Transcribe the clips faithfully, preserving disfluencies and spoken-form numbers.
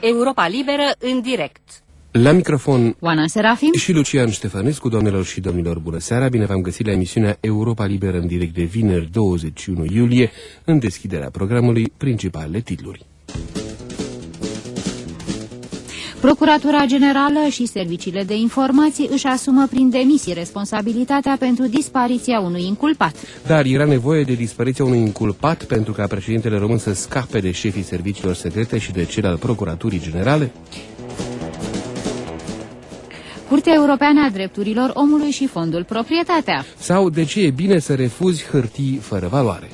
Europa Liberă în direct. La microfon Oana Serafim și Lucian Ștefănescu. Doamnelor și domnilor, bună seara, bine v-am găsit la emisiunea Europa Liberă în direct de vineri douăzeci și unu iulie, în deschiderea programului principalele titluri. Procuratura Generală și serviciile de informații își asumă prin demisii responsabilitatea pentru dispariția unui inculpat. Dar era nevoie de dispariția unui inculpat pentru ca președintele român să scape de șefii serviciilor secrete și de cel al Procuraturii Generale? Curtea Europeană a Drepturilor Omului și Fondul Proprietatea. Sau de ce e bine să refuzi hârtii fără valoare?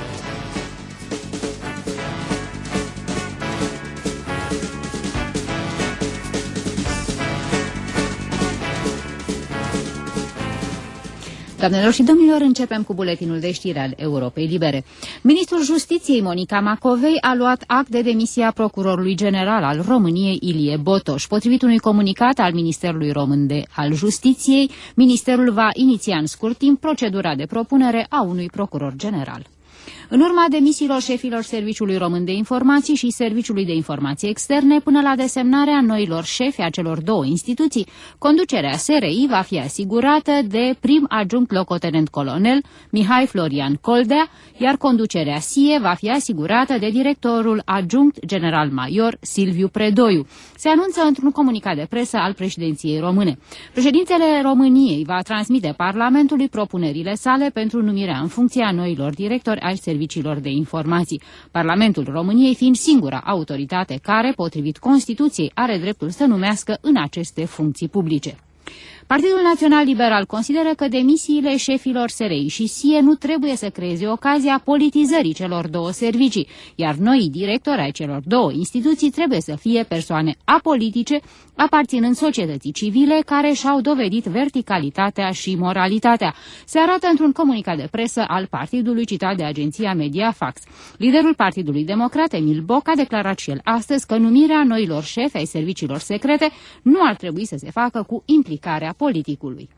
Doamnelor și domnilor, începem cu buletinul de știri al Europei Libere. Ministrul Justiției, Monica Macovei, a luat act de demisia procurorului general al României, Ilie Botoș. Potrivit unui comunicat al Ministerului Român de al Justiției, Ministerul va iniția în scurt timp procedura de propunere a unui procuror general. În urma demisiilor șefilor Serviciului Român de Informații și Serviciului de Informații Externe, până la desemnarea noilor șefi a celor două instituții, conducerea S R I va fi asigurată de prim adjunct locotenent colonel Mihai Florian Coldea, iar conducerea S I E va fi asigurată de directorul adjunct general major Silviu Predoiu. Se anunță într-un comunicat de presă al președinției române. Președintele României va transmite Parlamentului propunerile sale pentru numirea în funcție a noilor directori ai serviciilor de informații, Parlamentul României fiind singura autoritate care, potrivit Constituției, are dreptul să numească în aceste funcții publice. Partidul Național Liberal consideră că demisiile șefilor S R I și S I E nu trebuie să creeze ocazia politizării celor două servicii, iar noii directori ai celor două instituții trebuie să fie persoane apolitice, aparținând societății civile, care și-au dovedit verticalitatea și moralitatea. Se arată într-un comunicat de presă al partidului citat de agenția Mediafax. Liderul Partidului Democrat, Emil Boc, a declarat și el astăzi că numirea noilor șefi ai serviciilor secrete nu ar trebui să se facă cu implicarea politicului.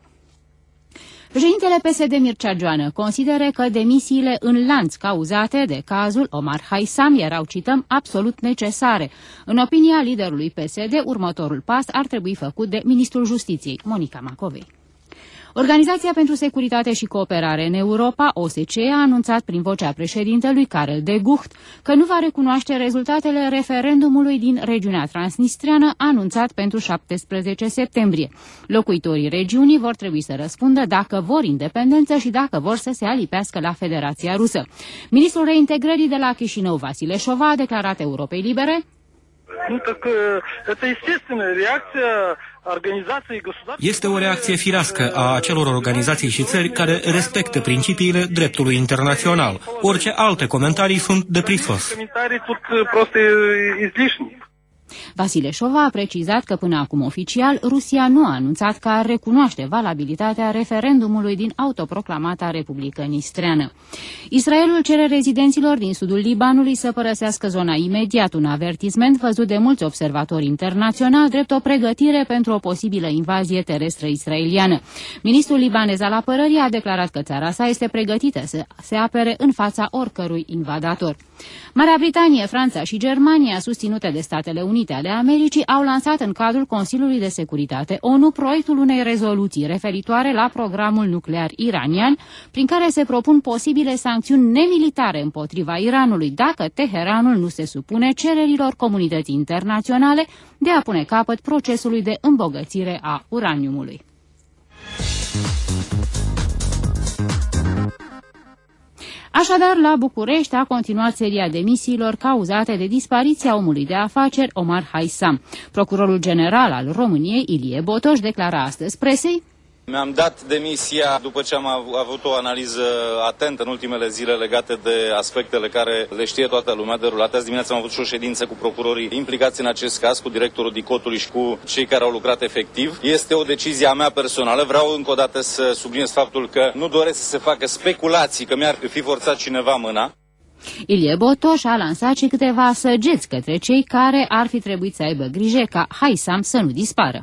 Președintele P S D Mircea Joană consideră că demisiile în lanț cauzate de cazul Omar Haisam erau, cităm, absolut necesare. În opinia liderului P S D, următorul pas ar trebui făcut de Ministrul Justiției, Monica Macovei. Organizația pentru Securitate și Cooperare în Europa, O S C E, a anunțat prin vocea președintelui Karel de Gucht că nu va recunoaște rezultatele referendumului din regiunea transnistreană anunțat pentru șaptesprezece septembrie. Locuitorii regiunii vor trebui să răspundă dacă vor independență și dacă vor să se alipească la Federația Rusă. Ministrul reintegrării de la Chișinău, Vasile Șova, a declarat Europei Libere: Este o reacție firească a acelor organizații și țări care respectă principiile dreptului internațional. Orice alte comentarii sunt de prisos. Vasile Șova a precizat că până acum oficial Rusia nu a anunțat că ar recunoaște valabilitatea referendumului din autoproclamata Republică Nistreană. Israelul cere rezidenților din sudul Libanului să părăsească zona imediat, un avertisment văzut de mulți observatori internaționali drept o pregătire pentru o posibilă invazie terestră israeliană. Ministrul libanez al apărării a declarat că țara sa este pregătită să se apere în fața oricărui invadator. Marea Britanie, Franța și Germania, susținute de Statele Unite ale Americii, au lansat în cadrul Consiliului de Securitate O N U proiectul unei rezoluții referitoare la programul nuclear iranian, prin care se propun posibile sancțiuni nemilitare împotriva Iranului dacă Teheranul nu se supune cererilor comunității internaționale de a pune capăt procesului de îmbogățire a uraniumului. Așadar, la București a continuat seria demisiilor cauzate de dispariția omului de afaceri Omar Haisam. Procurorul general al României, Ilie Botoș, declara astăzi presei: Mi-am dat demisia după ce am avut o analiză atentă în ultimele zile legate de aspectele care le știe toată lumea derulate. Azi dimineața am avut și o ședință cu procurorii implicați în acest caz, cu directorul DICOT-ului și cu cei care au lucrat efectiv. Este o decizie a mea personală. Vreau încă o dată să subliniez faptul că nu doresc să se facă speculații că mi-ar fi forțat cineva mâna. Ilie Botoș a lansat și câteva săgeți către cei care ar fi trebuit să aibă grijă ca Haisam să nu dispară.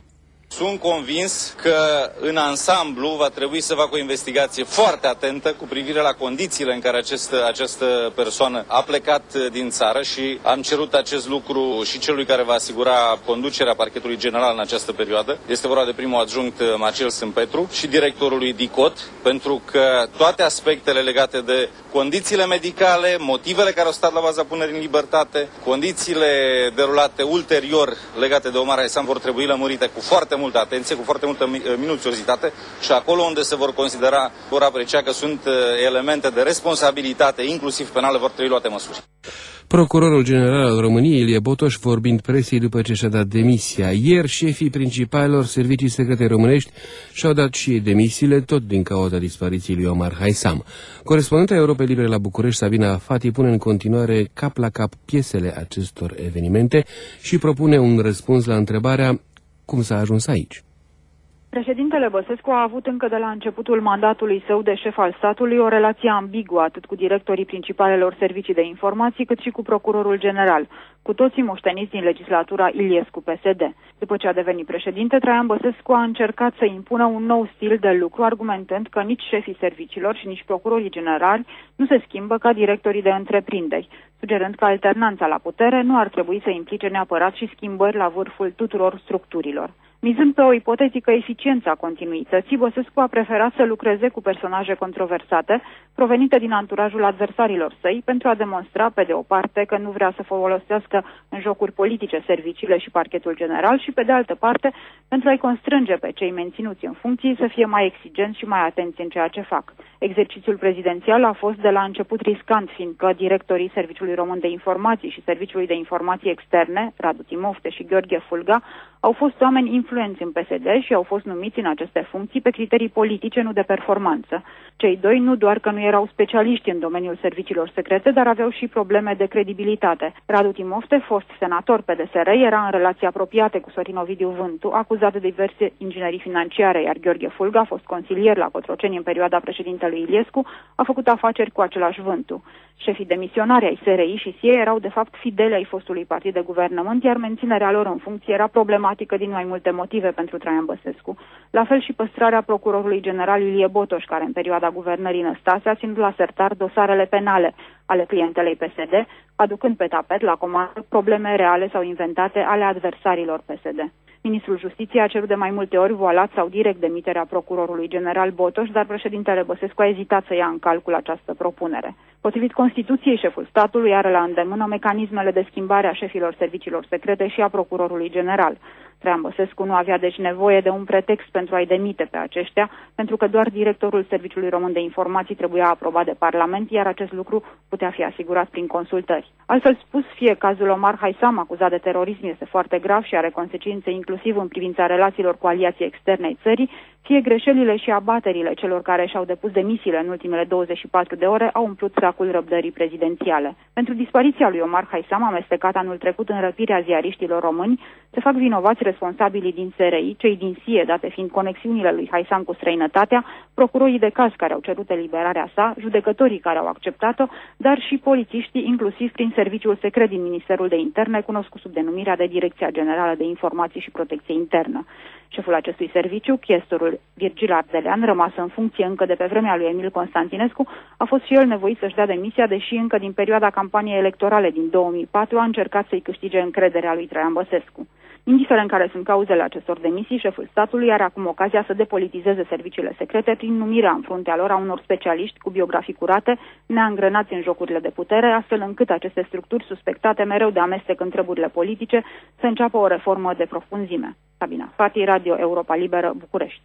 Sunt convins că în ansamblu va trebui să facă o investigație foarte atentă cu privire la condițiile în care acest, această persoană a plecat din țară și am cerut acest lucru și celui care va asigura conducerea Parchetului General în această perioadă. Este vorba de primul adjunct Marcel Sâmpetru și directorului DICOT, pentru că toate aspectele legate de condițiile medicale, motivele care au stat la baza punerii în libertate, condițiile derulate ulterior legate de Omar Haisam vor trebui lămurite cu foarte multă atenție, cu foarte multă minuțiozitate și acolo unde se vor considera, vor aprecia că sunt elemente de responsabilitate, inclusiv penale, vor trebui luate măsuri. Procurorul general al României, Ilie Botoș, vorbind presiei după ce și-a dat demisia. Ieri, șefii principalilor servicii secrete românești și-au dat și ei demisiile, tot din cauza dispariției lui Omar Haisam. Corespondenta Europei Libere la București, Sabina Fati, pune în continuare cap la cap piesele acestor evenimente și propune un răspuns la întrebarea cum s-a ajuns aici. Președintele Băsescu a avut încă de la începutul mandatului său de șef al statului o relație ambiguă atât cu directorii principalelor servicii de informații cât și cu procurorul general, cu toții moșteniți din legislatura Iliescu-P S D. După ce a devenit președinte, Traian Băsescu a încercat să impună un nou stil de lucru, argumentând că nici șefii serviciilor și nici procurorii generali nu se schimbă ca directorii de întreprinderi, sugerând că alternanța la putere nu ar trebui să implice neapărat și schimbări la vârful tuturor structurilor. Mizând pe o ipotetică eficiență a continuității, Băsescu a preferat să lucreze cu personaje controversate, provenite din anturajul adversarilor săi, pentru a demonstra, pe de o parte, că nu vrea să folosească în jocuri politice serviciile și parchetul general și, pe de altă parte, pentru a-i constrânge pe cei menținuți în funcții să fie mai exigenți și mai atenți în ceea ce fac. Exercițiul prezidențial a fost de la început riscant, fiindcă directorii Serviciului Român de Informații și Serviciului de Informații Externe, Radu Timofte și Gheorghe Fulga, au fost oameni influenți în P S D și au fost numiți în aceste funcții pe criterii politice, nu de performanță. Cei doi nu doar că nu erau specialiști în domeniul serviciilor secrete, dar aveau și probleme de credibilitate. Radu Timofte, fost senator P D S R, era în relații apropiate cu Sorin Ovidiu Vântu, acuzat de diverse inginerii financiare, iar Gheorghe Fulga, fost consilier la Cotroceni în perioada președintelui Iliescu, a făcut afaceri cu același Vântu. Șefii demisionari ai S R I și S I E erau de fapt fideli ai fostului partid de guvernământ, iar menținerea lor în funcție era problematică din mai multe motive pentru Traian Băsescu. La fel și păstrarea procurorului general Ilie Botoș, care în perioada guvernării Năstase a ținut la sertar dosarele penale ale clientelei P S D, aducând pe tapet la comandă probleme reale sau inventate ale adversarilor P S D. Ministrul Justiției a cerut de mai multe ori voalat sau direct demiterea procurorului general Botoș, dar președintele Băsescu a ezitat să ia în calcul această propunere. Potrivit Constituției, șeful statului are la îndemână mecanismele de schimbare a șefilor serviciilor secrete și a procurorului general. Traian Băsescu nu avea deci nevoie de un pretext pentru a-i demite pe aceștia, pentru că doar directorul Serviciului Român de Informații trebuia aprobat de Parlament, iar acest lucru putea fi asigurat prin consultări. Altfel spus, fie cazul Omar Haisam, acuzat de terorism, este foarte grav și are consecințe inclusiv în privința relațiilor cu aliații externe ai țării, fie greșelile și abaterile celor care și-au depus demisiile în ultimele douăzeci și patru de ore au umplut sacul răbdării prezidențiale. Pentru dispariția lui Omar Haisam, amestecat anul trecut în răpirea ziariștilor români, se fac vinovați responsabilii din S R I, cei din S I E, date fiind conexiunile lui Haisam cu străinătatea, procurorii de caz care au cerut eliberarea sa, judecătorii care au acceptat-o, dar și polițiștii, inclusiv prin serviciul secret din Ministerul de Interne, cunoscut sub denumirea de Direcția Generală de Informații și Protecție Internă. Șeful acestui serviciu, chestorul Virgil Ardelean, rămas în funcție încă de pe vremea lui Emil Constantinescu, a fost și el nevoit să-și dea demisia, deși încă din perioada campaniei electorale din două mii patru a încercat să-i câștige încrederea lui Traian Băsescu. Indiferent care sunt cauzele acestor demisii, șeful statului are acum ocazia să depolitizeze serviciile secrete prin numirea în fruntea lor a unor specialiști cu biografii curate, neangrănați în jocurile de putere, astfel încât aceste structuri suspectate mereu de amestec în treburile politice să înceapă o reformă de profunzime. Sabina Fati, Radio Europa Liberă, București.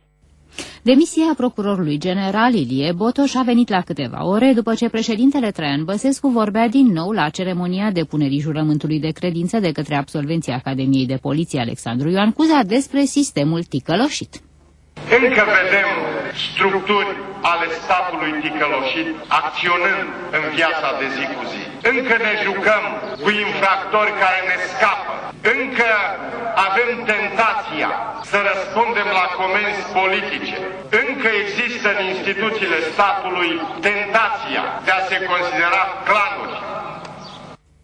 Demisia procurorului general Ilie Botoș a venit la câteva ore după ce președintele Traian Băsescu vorbea din nou la ceremonia depunerii jurământului de credință de către absolvenții Academiei de Poliție Alexandru Ioan Cuza despre sistemul ticăloșit. Încă vedem structuri ale statului ticăloșit acționând în viața de zi cu zi. Încă ne jucăm cu infractori care ne scapă. Încă avem tentația să răspundem la comenzi politice. Încă există în instituțiile statului tentația de a se considera clanuri.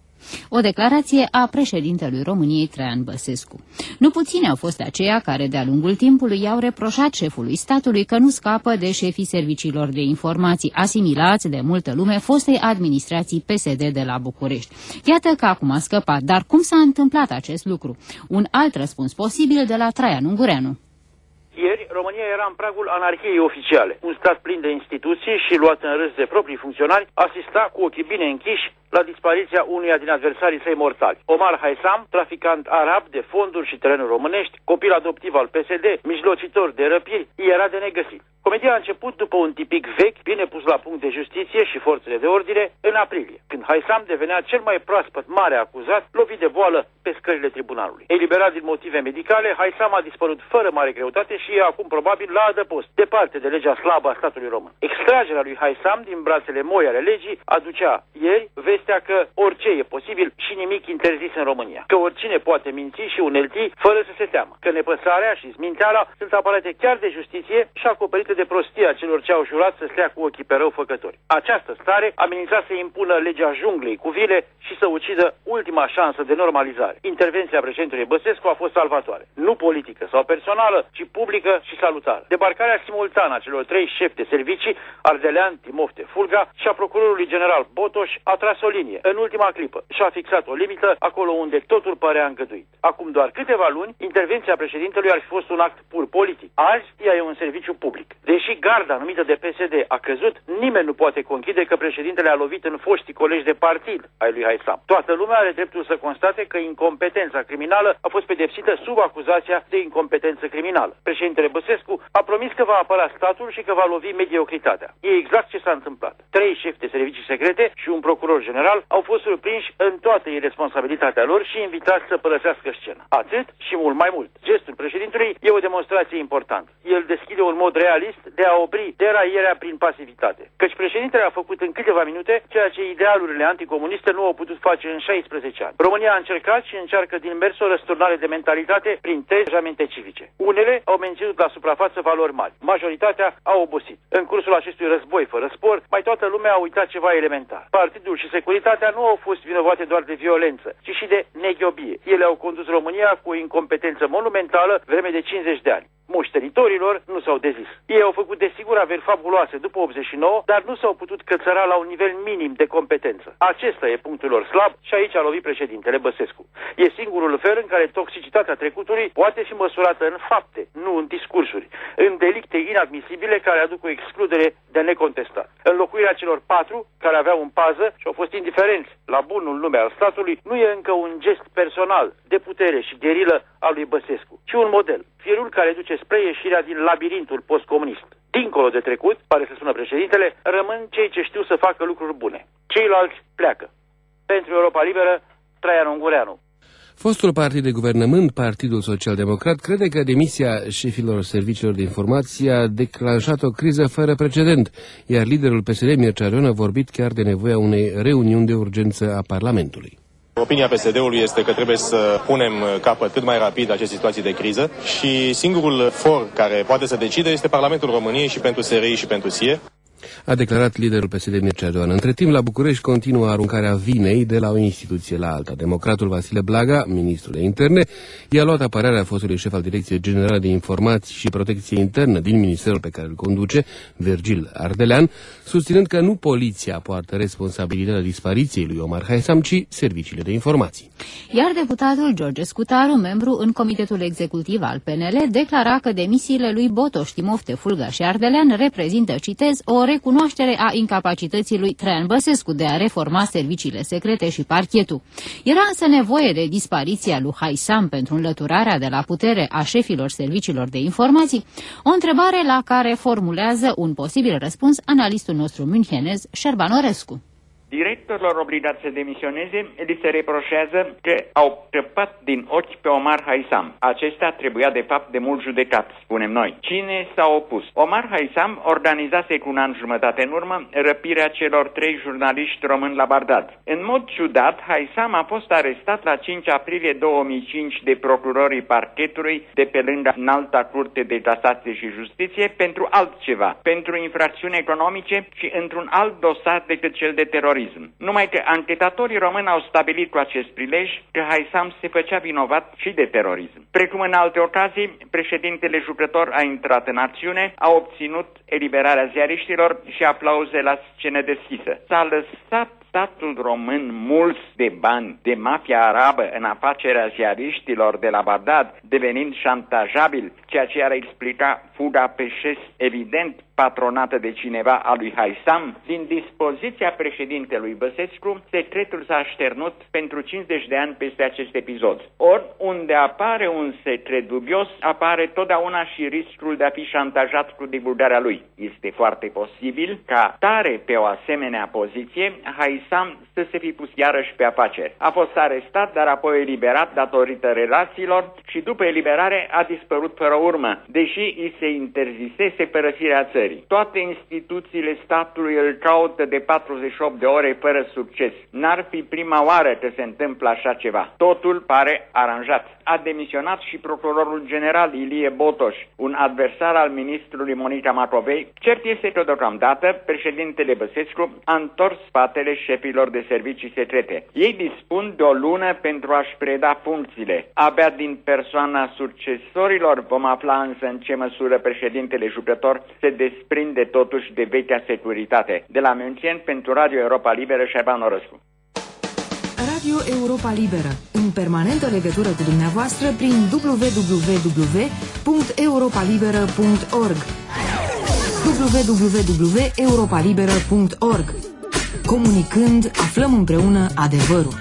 O declarație a președintelui României Traian Băsescu. Nu puțini au fost aceia care de-a lungul timpului i-au reproșat șefului statului că nu scapă de șefii serviciilor de informații, asimilați de multă lume fostei administrații P S D de la București. Iată că acum a scăpat, dar cum s-a întâmplat acest lucru? Un alt răspuns posibil de la Traian Ungureanu. Ieri, România era în pragul anarhiei oficiale. Un stat plin de instituții și luat în râs de proprii funcționari asista cu ochii bine închiși la dispariția unuia din adversarii săi mortali. Omar Haisam, traficant arab de fonduri și terenuri românești, copil adoptiv al P S D, mijlocitor de răpiri, era de negăsit. Comedia a început după un tipic vechi, bine pus la punct de justiție și forțele de ordine, în aprilie, când Haisam devenea cel mai proaspăt mare acuzat, lovit de boală pe scările tribunalului. Eliberat din motive medicale, Haisam a dispărut fără mare greutate și e acum probabil la adăpost, departe de legea slabă a statului român. Extragerea lui Haisam din brațele moi ale legii aducea ieri vestea că orice e posibil și nimic interzis în România, că oricine poate minți și unelti fără să se teamă, că nepăsarea și zminteala sunt aparate chiar de justiție și acoperite de prostia celor ce au jurat să stea cu ochii pe răufăcători. Această stare amenința să impună legea junglei cu vile și să ucidă ultima șansă de normalizare. Intervenția președintelui Băsescu a fost salvatoare. Nu politică sau personală, ci publică și salutară. Debarcarea simultană a celor trei șefi de servicii, Ardelean, Timofte, Fulga, și a procurorului general Botoș a tras o linie în ultima clipă și a fixat o limită acolo unde totul părea îngăduit. Acum doar câteva luni, intervenția președintelui ar fi fost un act pur politic. Azi, ea e un serviciu public. Deși garda numită de P S D a căzut, nimeni nu poate conchide că președintele a lovit în foștii colegi de partid ai lui Haisam. Toată lumea are dreptul să constate că incompetența criminală a fost pedepsită sub acuzația de incompetență criminală. Președintele Băsescu a promis că va apăra statul și că va lovi mediocritatea. E exact ce s-a întâmplat. Trei șefi de servicii secrete și un procuror general au fost surprinși în toată irresponsabilitatea lor și invitați să părăsească scena. Atât și mult mai mult. Gestul președintelui e o demonstrație importantă. El deschide un mod realist de a opri deraierea prin pasivitate. Căci președintele a făcut în câteva minute ceea ce idealurile anticomuniste nu au putut face în șaisprezece ani. România a încercat și încearcă din mers o răsturnare de mentalitate prin testamente civice. Unele au menținut la suprafață valori mari. Majoritatea au obosit. În cursul acestui război fără spor, mai toată lumea a uitat ceva elementar. Partidul și securitatea nu au fost vinovate doar de violență, ci și de neghiobie. Ele au condus România cu o incompetență monumentală vreme de cincizeci de ani. Moștenitorilor nu s-au dezis. Ei au făcut desigur averi fabuloase după optzeci și nouă, dar nu s-au putut cățăra la un nivel minim de competență. Acesta e punctul lor slab și aici a lovit președintele Băsescu. E singurul fel în care toxicitatea trecutului poate fi măsurată în fapte, nu în discursuri, în delicte inadmisibile care aduc o excludere de necontestat. Înlocuirea celor patru care aveau în pază și au fost indiferenți la bunul nume al statului nu e încă un gest personal de putere și gherilă al lui Băsescu, ci un model, firul care duce spre ieșirea din labirintul postcomunist. Dincolo de trecut, pare să spună președintele, rămân cei ce știu să facă lucruri bune. Ceilalți pleacă. Pentru Europa Liberă, Traian Ungureanu. Fostul partid de guvernământ, Partidul Social-Democrat, crede că demisia șefilor serviciilor de informație a declanșat o criză fără precedent, iar liderul P S D, Mircea Joan, a vorbit chiar de nevoia unei reuniuni de urgență a Parlamentului. Opinia P S D-ului este că trebuie să punem capăt cât mai rapid acestei situații de criză și singurul for care poate să decide este Parlamentul României și pentru S R I și pentru S I E. A declarat liderul P S D Mircea Joan. Între timp, la București continuă aruncarea vinei de la o instituție la alta. Democratul Vasile Blaga, ministrul de interne, i-a luat apărarea fostului șef al Direcției Generale de Informații și Protecție Internă din ministerul pe care îl conduce, Virgil Ardelean, susținând că nu poliția poartă responsabilitatea dispariției lui Omar Haisam, ci serviciile de informații. Iar deputatul George Scutaru, membru în Comitetul Executiv al P N L, declara că demisiile lui Botoș, Timofte, Fulga și Ardelean reprezintă, citez, o recunoaștere a incapacității lui Traian Băsescu de a reforma serviciile secrete și parchetul. Era însă nevoie de dispariția lui Haisam pentru înlăturarea de la putere a șefilor serviciilor de informații? O întrebare la care formulează un posibil răspuns analistul nostru münchenez, Șerban Orescu. Directorilor obligați să demisioneze, li se reproșează că au scăpat din ochi pe Omar Haisam. Acesta trebuia de fapt de mult judecat, spunem noi. Cine s-a opus? Omar Haisam organizase cu un an jumătate în urmă răpirea celor trei jurnaliști români la Bagdad. În mod ciudat, Haisam a fost arestat la cinci aprilie două mii cinci de procurorii parchetului de pe lângă Înalta Curte de Casație și Justiție pentru altceva, pentru infracțiuni economice și într-un alt dosar decât cel de terorism. terorism. Numai că anchetatorii români au stabilit cu acest prilej că Haisam se făcea vinovat și de terorism. Precum în alte ocazii, președintele jucător a intrat în acțiune, a obținut eliberarea ziariștilor și aplauze la scenă deschisă. S-a lăsat statul român mulți de bani de mafia arabă în afacerea ziariștilor de la Bagdad, devenind șantajabil, ceea ce ar explica fuga pe șes evident patronată de cineva a lui Haisam. Din dispoziția președintelui Băsescu, secretul s-a așternut pentru cincizeci de ani peste acest episod. Ori, unde apare un secret dubios, apare totdeauna și riscul de a fi șantajat cu divulgarea lui. Este foarte posibil ca tare pe o asemenea poziție, Haisam să se fi pus iarăși pe afaceri. A fost arestat, dar apoi eliberat datorită relațiilor și după eliberare a dispărut fără urmă, deși îi se interzisese părăsirea țării. Toate instituțiile statului îl caută de patruzeci și opt de ore fără succes. N-ar fi prima oară că se întâmplă așa ceva. Totul pare aranjat. A demisionat și procurorul general Ilie Botoș, un adversar al ministrului Monica Macovei. Cert este că deocamdată președintele Băsescu a întors spatele șefilor de servicii secrete. Ei dispun de o lună pentru a-și preda funcțiile. Abia din persoana succesorilor vom afla însă în ce măsură președintele jucător se desprinde totuși de vechea securitate. De la München, pentru Radio Europa Liberă, Șerban Orăscu. Radio Europa Liberă, în permanentă legătură cu dumneavoastră prin w w w punct europa liberă punct org w w w punct europa liberă punct org. Comunicând, aflăm împreună adevărul.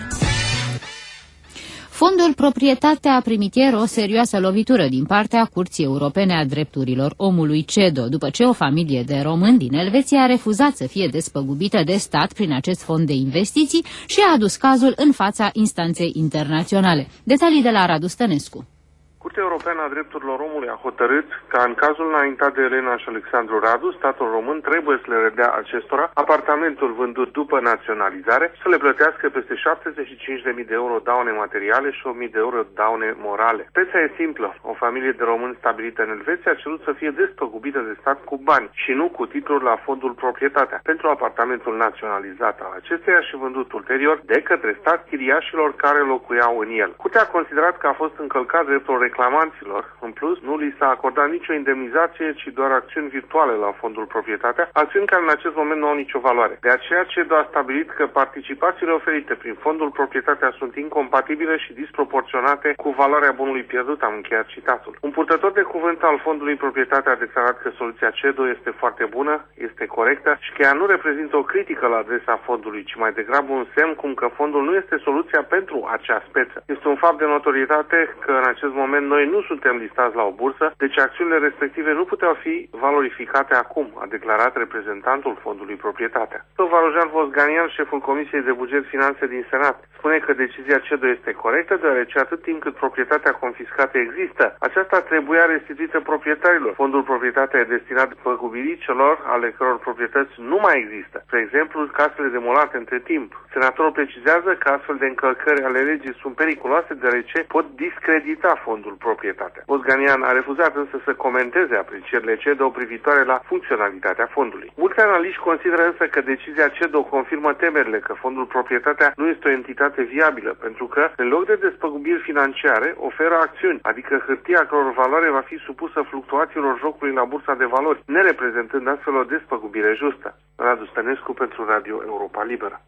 Fondul Proprietate a primit ieri o serioasă lovitură din partea Curții Europene a Drepturilor Omului CEDO, după ce o familie de români din Elveția a refuzat să fie despăgubită de stat prin acest fond de investiții și a adus cazul în fața instanței internaționale. Detalii de la Radu Stănescu. Curtea Europeană a Drepturilor Omului a hotărât ca în cazul înaintat de Elena și Alexandru Radu, statul român trebuie să le redea acestora apartamentul vândut după naționalizare, să le plătească peste șaptezeci și cinci de mii de euro daune materiale și o mie de euro daune morale. Speța e simplă. O familie de români stabilită în Elveția a cerut să fie despăgubită de stat cu bani și nu cu titlul la fondul Proprietatea pentru apartamentul naționalizat al acesteia și vândut ulterior de către stat chiriașilor care locuiau în el. Curtea a considerat că a fost încălcat dreptul reclamanților. În plus, nu li s-a acordat nicio indemnizație, ci doar acțiuni virtuale la fondul Proprietatea, acțiuni care în acest moment nu au nicio valoare. De aceea, CEDO a stabilit că participațiile oferite prin fondul Proprietatea sunt incompatibile și disproporționate cu valoarea bunului pierdut, am încheiat citatul. Un purtător de cuvânt al fondului Proprietatea a declarat că soluția CEDO este foarte bună, este corectă și că ea nu reprezintă o critică la adresa fondului, ci mai degrabă un semn cum că fondul nu este soluția pentru acea speță. Este un fapt de notorietate că în acest moment noi nu suntem listați la o bursă, deci acțiunile respective nu puteau fi valorificate acum, a declarat reprezentantul fondului Proprietatea. Varojan Vosganian, șeful Comisiei de Buget Finanțe din Senat, spune că decizia CEDO este corectă, deoarece atât timp cât proprietatea confiscată există, aceasta trebuia restituită proprietarilor. Fondul Proprietatea e destinat păgubirii celor ale căror proprietăți nu mai există. Spre exemplu, casele demolate între timp. Senatorul precizează că astfel de încălcări ale legii sunt periculoase, deoarece pot discredita fondul Proprietatea. Vosganian a refuzat însă să comenteze aprecierile CEDO privitoare la funcționalitatea fondului. Mulți analiști consideră însă că decizia CEDO confirmă temerile că fondul Proprietatea nu este o entitate viabilă, pentru că, în loc de despăgubiri financiare, oferă acțiuni, adică hârtia căror valoare va fi supusă fluctuațiilor jocului la bursa de valori, nereprezentând astfel o despăgubire justă. Radu Stănescu pentru Radio Europa Liberă.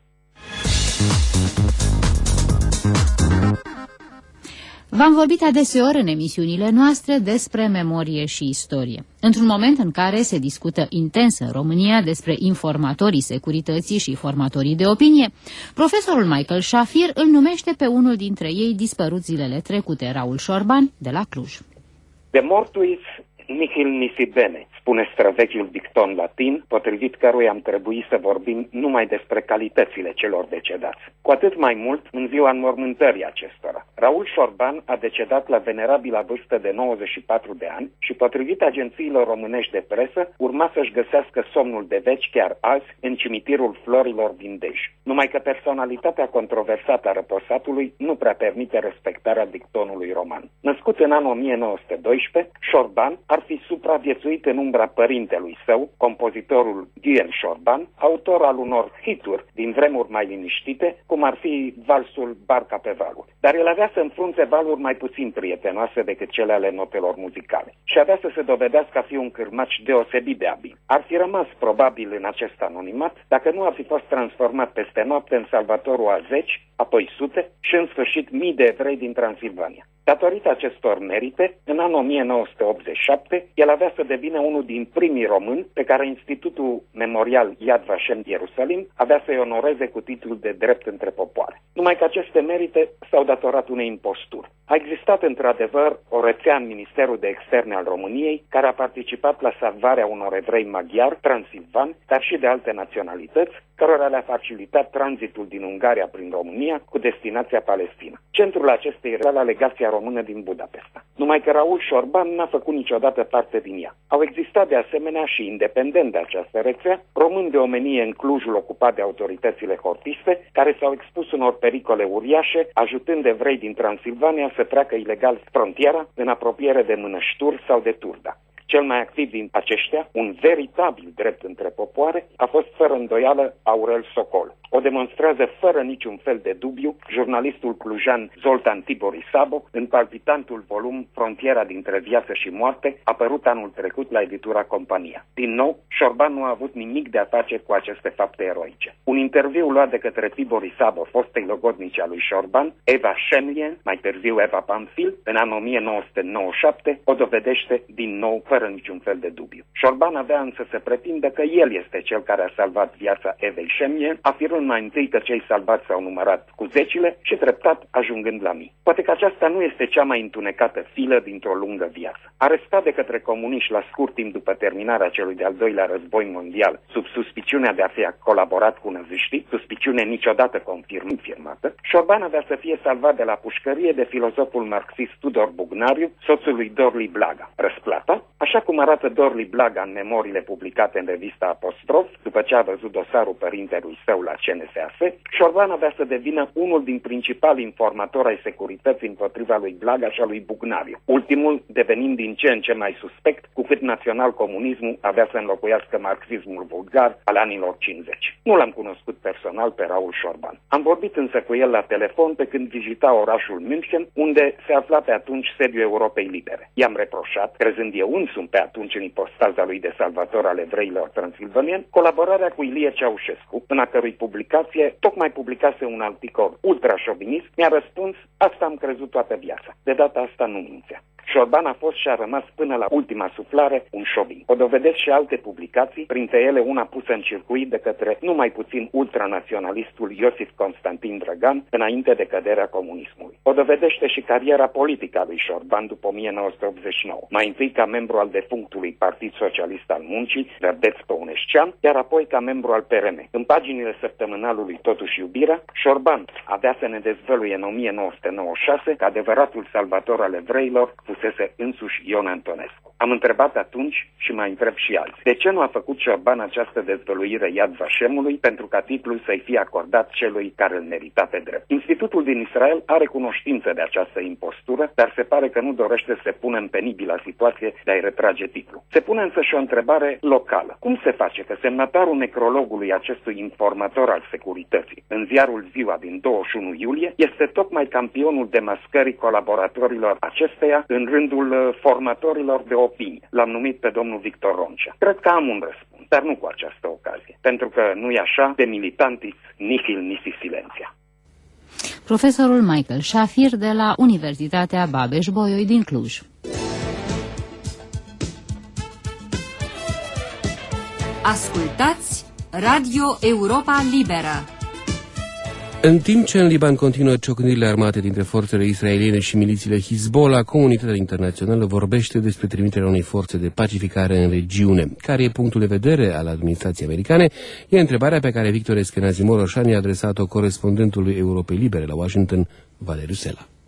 V-am vorbit adeseori în emisiunile noastre despre memorie și istorie. Într-un moment în care se discută intens în România despre informatorii securității și formatorii de opinie, profesorul Michael Shafir îl numește pe unul dintre ei dispărut zilele trecute, Raul Șorban, de la Cluj. De mortuis nihil nisi bene, spune străvechiul dicton latin, potrivit căruia am trebuit să vorbim numai despre calitățile celor decedați. Cu atât mai mult în ziua înmormântării acestora. Raul Șorban a decedat la venerabila vârstă de nouăzeci și patru de ani și, potrivit agențiilor românești de presă, urma să-și găsească somnul de veci chiar azi în cimitirul Florilor din Dej. Numai că personalitatea controversată a răposatului nu prea permite respectarea dictonului roman. Născut în anul o mie nouă sute doisprezece, Șorban ar fi supraviețuit în umbra asupra părintelui său, compozitorul Guyen Șorban, autor al unor hituri din vremuri mai liniștite, cum ar fi valsul Barca pe valuri. Dar el avea să înfrunte valuri mai puțin prietenoase decât cele ale notelor muzicale și avea să se dovedească a fi un cârmaci deosebit de abil. Ar fi rămas probabil în acest anonimat dacă nu ar fi fost transformat peste noapte în salvatorul a zeci, apoi sute și în sfârșit mii de evrei din Transilvania. Datorită acestor merite, în anul o mie nouă sute optzeci și șapte, el avea să devină unul din primii români pe care Institutul Memorial Yad Vashem Ierusalim avea să-i onoreze cu titlul de drept între popoare. Numai că aceste merite s-au datorat unei imposturi. A existat într-adevăr o rețea în Ministerul de Externe al României care a participat la salvarea unor evrei maghiari, transilvani, dar și de alte naționalități, cărora le-a facilitat tranzitul din Ungaria prin România cu destinația Palestina. Centrul acestei era la legația română din Budapesta. Numai că Raul Șorban n-a făcut niciodată parte din ea. Au existat de asemenea și, independent de această rețea, români de omenie în Clujul ocupat de autoritățile hortiste, care s-au expus unor pericole uriașe, ajutând evrei din Transilvania să treacă ilegal frontiera în apropiere de Mănăștur sau de Turda. Cel mai activ din aceștia, un veritabil drept între popoare, a fost fără îndoială Aurel Socol. O demonstrează fără niciun fel de dubiu jurnalistul clujan Zoltan Tibori Sabo în palpitantul volum Frontiera dintre viață și moarte, apărut anul trecut la editura Compania. Din nou, Șorban nu a avut nimic de a face cu aceste fapte eroice. Un interviu luat de către Tibori Sabo, fostei logodnici a lui Șorban, Eva Shemlien, mai târziu Eva Pamphil, în anul o mie nouă sute nouăzeci și șapte, o dovedește din nou fără niciun fel de dubiu. Șorban avea însă să pretindă că el este cel care a salvat viața Evei Shemlien, afirmând mai întâi că cei salvați s-au numărat cu zecile și treptat ajungând la mii. Poate că aceasta nu este cea mai întunecată filă dintr-o lungă viață. Arestat de către comuniști la scurt timp după terminarea celui de-al doilea război mondial, sub suspiciunea de a fi colaborat cu naziștii, suspiciune niciodată confirmată, Șorban avea să fie salvat de la pușcărie de filozoful marxist Tudor Bugnariu, soțul lui Dorli Blaga. Răsplata, așa cum arată Dorli Blaga în memoriile publicate în revista Apostrof, după ce a văzut dosarul părintelui său la C N S A S, Șorban avea să devină unul din principalii informatori ai securității împotriva lui Blaga și a lui Bugnariu, ultimul devenind din ce în ce mai suspect, cu cât național-comunismul avea să înlocuiască marxismul vulgar al anilor cincizeci. Nu l-am cunoscut personal pe Raul Șorban. Am vorbit însă cu el la telefon pe când vizita orașul München, unde se afla pe atunci sediul Europei Libere. I-am reproșat, crezând eu însumi pe atunci în ipostaza lui de salvator al evreilor transilvanieni, colaborarea cu Ilie Ceaușescu, în a cărui publicație tocmai publicase un articol ultrașovinist. Mi-a răspuns: asta am crezut toată viața. De data asta nu mințea. Șorban a fost și a rămas până la ultima suflare un șovin. O dovedesc și alte publicații, printre ele una pusă în circuit de către numai puțin ultranaționalistul Iosif Constantin Dragan, înainte de căderea comunismului. O dovedește și cariera politică a lui Șorban după o mie nouă sute optzeci și nouă, mai întâi ca membru al defunctului Partid Socialist al Muncii, Verdeț Păuneșcean, iar apoi ca membru al P R M. În paginile săptămânalului Totuși Iubirea, Șorban avea să ne dezvăluie în o mie nouă sute nouăzeci și șase că adevăratul salvator al evreilor fusese însuși Ion Antonescu. Am întrebat atunci și mai întreb și azi: de ce nu a făcut Șorban această dezvăluire Yad Vashemului pentru ca titlul să-i fie acordat celui care îl merita pe drept? Institutul din Israel are cunoștință de această impostură, dar se pare că nu dorește să se pună în penibila situație de a-i retrage titlul. Se pune însă și o întrebare locală. Cum se face că semnatarul necrologului acestui informator al securității în ziarul Ziua din douăzeci și unu iulie este tocmai campionul demascării colaboratorilor acesteia în rândul formatorilor de opinie? L-am numit pe domnul Victor Roncea. Cred că am un răspuns, dar nu cu această ocazie, pentru că nu e așa, de militantis nihil nisi silenția. Profesorul Michael Shafir de la Universitatea Babeș-Bolyai din Cluj. Ascultați Radio Europa Liberă. În timp ce în Liban continuă ciocnirile armate dintre forțele israeliene și milițiile Hezbollah, comunitatea internațională vorbește despre trimiterea unei forțe de pacificare în regiune. Care e punctul de vedere al administrației americane? E întrebarea pe care Victor Eskenazi Moroșani a adresat-o corespondentului Europei Libere la Washington, Valeriu Sela.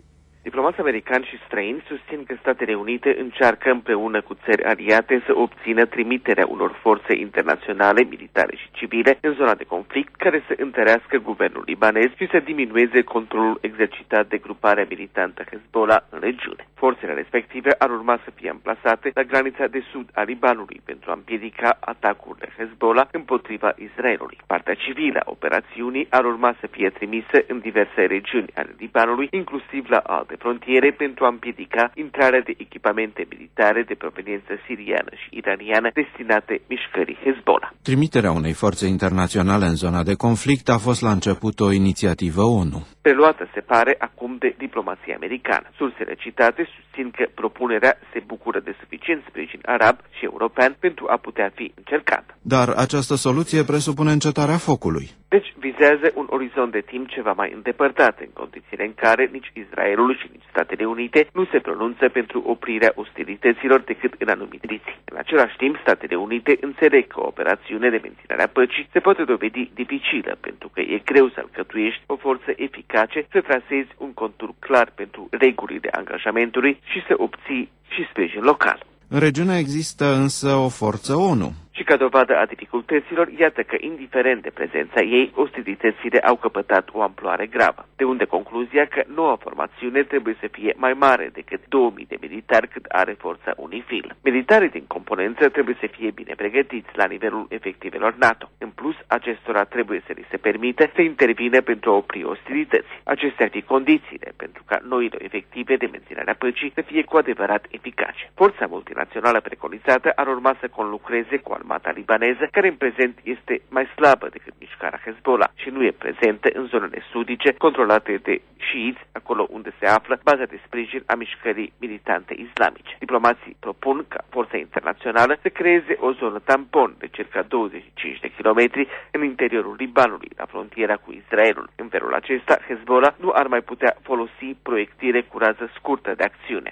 Diplomați americani și străini susțin că Statele Unite încearcă împreună cu țări aliate să obțină trimiterea unor forțe internaționale, militare și civile în zona de conflict care să întărească guvernul libanez și să diminueze controlul exercitat de gruparea militantă Hezbollah în regiune. Forțele respective ar urma să fie amplasate la granița de sud a Libanului pentru a împiedica atacurile Hezbollah împotriva Israelului. Partea civilă a operațiunii ar urma să fie trimisă în diverse regiuni ale Libanului, inclusiv la alte frontiere, pentru a împiedica intrarea de echipamente militare de proveniență siriană și iraniană destinate mișcării Hezbollah. Trimiterea unei forțe internaționale în zona de conflict a fost la început o inițiativă ONU. Preluată, se pare, acum de diplomația americană. Sursele citate susțin că propunerea se bucură de suficient sprijin arab și european pentru a putea fi încercată. Dar această soluție presupune încetarea focului. Deci vizează un orizont de timp ceva mai îndepărtat, în condițiile în care nici Israelul și nici Statele Unite nu se pronunță pentru oprirea ostilităților decât în anumite condiții. În același timp, Statele Unite înțeleg că o operațiune de menținere a păcii se poate dovedi dificilă, pentru că e greu să alcătuiești o forță eficace, să trasezi un contur clar pentru regulile angajamentului și să obții și sprijin local. În regiune există însă o forță ONU. Și ca dovadă a dificultăților, iată că, indiferent de prezența ei, ostilitățile au căpătat o amploare gravă. De unde concluzia că noua formațiune trebuie să fie mai mare decât două mii de militari cât are forța UNIFIL. Militarii din componență trebuie să fie bine pregătiți la nivelul efectivelor NATO. În plus, acestora trebuie să li se permită să intervină pentru a opri ostilități. Acestea ar fi condițiile pentru ca noile efective de menținere a păcii să fie cu adevărat eficace. Forța multinațională preconizată ar urma să conlucreze cu armata libaneză, care în prezent este mai slabă decât mișcarea Hezbollah și nu e prezentă în zonele sudice controlate de șiiți, acolo unde se află baza de sprijin a mișcării militante islamice. Diplomații propun ca forța internațională să creeze o zonă tampon de circa douăzeci și cinci de kilometri în interiorul Libanului, la frontiera cu Israelul. În felul acesta, Hezbollah nu ar mai putea folosi proiectile cu rază scurtă de acțiune.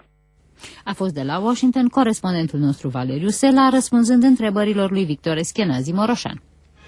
A fost de la Washington corespondentul nostru Valeriu Sela, răspunzând întrebărilor lui Victor Eschenazi Moroșan.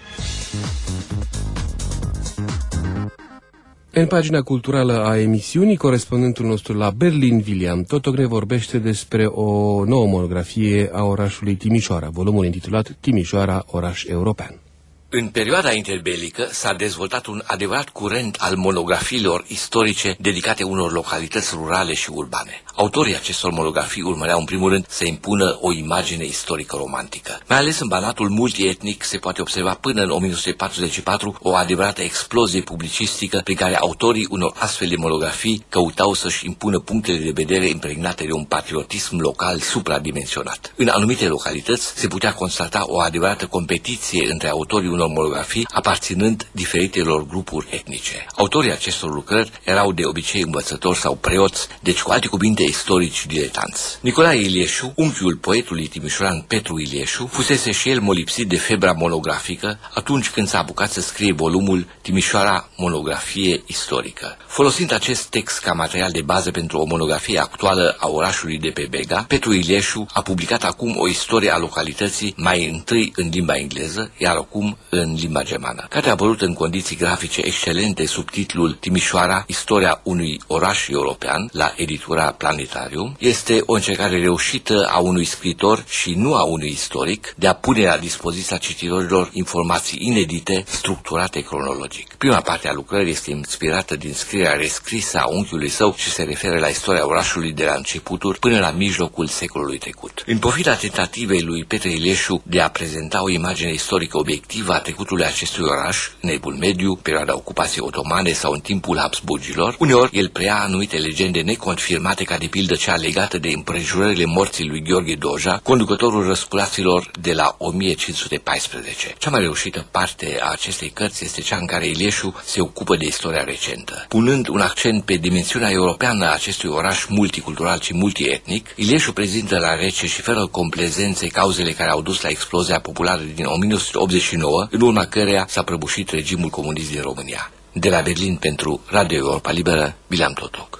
În pagina culturală a emisiunii, corespondentul nostru la Berlin, William Totok, ne vorbește despre o nouă monografie a orașului Timișoara, volumul intitulat Timișoara, oraș european. În perioada interbelică s-a dezvoltat un adevărat curent al monografiilor istorice dedicate unor localități rurale și urbane. Autorii acestor monografii urmăreau în primul rând să impună o imagine istorică romantică. Mai ales în Banatul multietnic se poate observa până în o mie nouă sute patruzeci și patru o adevărată explozie publicistică prin care autorii unor astfel de monografii căutau să-și impună punctele de vedere impregnate de un patriotism local supradimensionat. În anumite localități se putea constata o adevărată competiție între autorii unor monografii aparținând diferitelor grupuri etnice. Autorii acestor lucrări erau de obicei învățători sau preoți, deci cu alte cuvinte istorici diletanți. Nicolae Ilieșu, unchiul poetului timișoran Petru Ilieșu, fusese și el molipsit de febra monografică atunci când s-a apucat să scrie volumul Timișoara, monografie istorică. Folosind acest text ca material de bază pentru o monografie actuală a orașului de pe Bega, Petru Ilieșu a publicat acum o istorie a localității mai întâi în limba engleză, iar acum în limba germană. Cartea a apărut în condiții grafice excelente sub titlul Timișoara, istoria unui oraș european, la editura Planetarium. Este o încercare reușită a unui scriitor și nu a unui istoric de a pune la dispoziția cititorilor informații inedite, structurate cronologic. Prima parte a lucrării este inspirată din scrierea rescrisă a unchiului său și se referă la istoria orașului de la începuturi până la mijlocul secolului trecut. În pofida tentativei lui Petru Ilieșu de a prezenta o imagine istorică obiectivă a trecutului acestui oraș, în Evul Mediu, perioada ocupației otomane sau în timpul Habsburgilor, uneori el preia anumite legende neconfirmate, ca de pildă cea legată de împrejurările morții lui Gheorghe Doja, conducătorul răsculaților de la o mie cinci sute paisprezece. Cea mai reușită parte a acestei cărți este cea în care Ilieșu se ocupă de istoria recentă. Punând un accent pe dimensiunea europeană a acestui oraș multicultural și multietnic, Ilieșu prezintă la rece și fără complezențe cauzele care au dus la explozia populară din o mie nouă sute optzeci și nouă, în urma căreia s-a prăbușit regimul comunist din România. De la Berlin pentru Radio Europa Liberă, William Totok.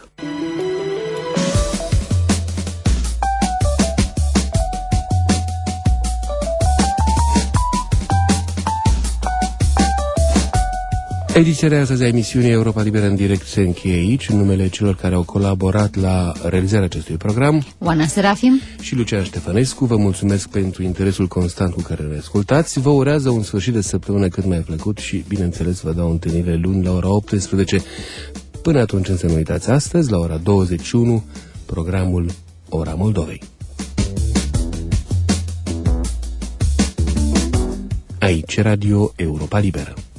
Ediția de astăzi a emisiunii Europa Liberă în direct se încheie aici, în numele celor care au colaborat la realizarea acestui program. Oana Serafim și Lucian Ștefănescu. Vă mulțumesc pentru interesul constant cu care ne ascultați. Vă urează un sfârșit de săptămână cât mai plăcut și, bineînțeles, vă dau întâlnire luni la ora optsprezece. Până atunci, însă, nu uitați astăzi, la ora douăzeci și unu, programul Ora Moldovei. Aici, Radio Europa Liberă.